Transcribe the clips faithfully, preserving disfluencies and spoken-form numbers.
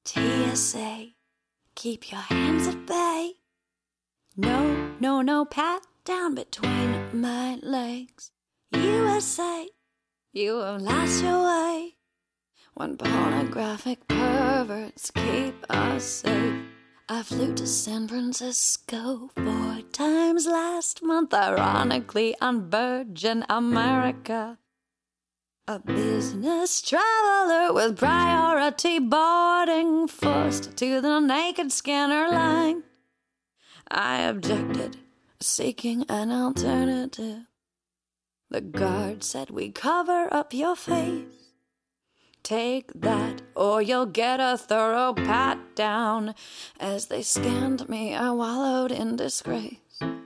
T S A, keep your hands at bay. No, no, no, pat down between my legs. U S A, you have lost your way. When pornographic perverts keep us safe. I flew to San Francisco four times last month, ironically on Virgin America. A business traveler with priority boarding, forced to the naked scanner line. I objected, seeking an alternative. The guard said, we cover up your face. Take that, or you'll get a thorough pat down. As they scanned me, I wallowed in disgrace.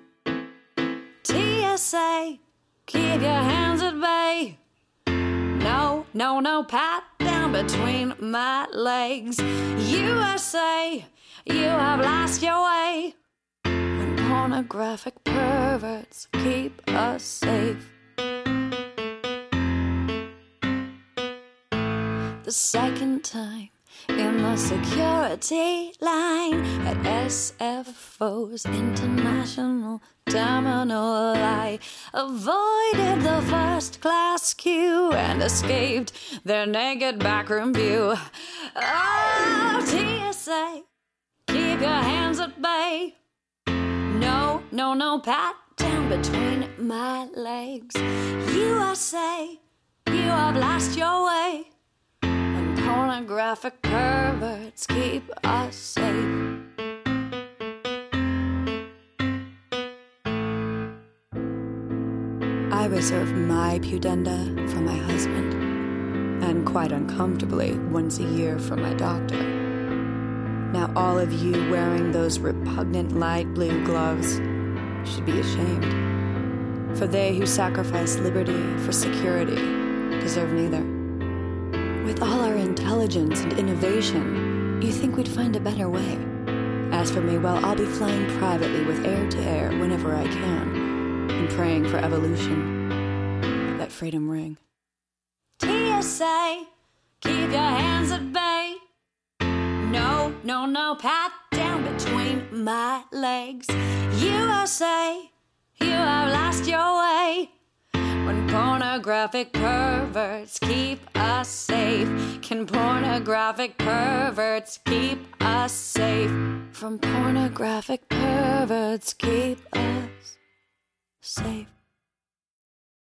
T S A, keep your hands at bay. No, no, no, pat down between my legs. U S A, you have lost your way. When pornographic perverts keep us safe. The second time in the security line at S F O's International Terminal, I avoided the first class queue and escaped their naked backroom view. Oh, T S A, keep your hands at bay. No, no, no, pat down between my legs. U S A, you have lost your way. Pornographic perverts keep us safe. I reserve my pudenda for my husband, and quite uncomfortably once a year for my doctor. Now all of you wearing those repugnant light blue gloves should be ashamed, for they who sacrifice liberty for security deserve neither. With all our intelligence and innovation, you think we'd find a better way. As for me, well, I'll be flying privately with air to air whenever I can, and praying for evolution. Let freedom ring. T S A, keep your hands at bay. No, no, no, pat down between my legs. U S A, you have lost your way. When pornographic perverts keep us safe. Can pornographic perverts keep us safe? From pornographic perverts keep us safe.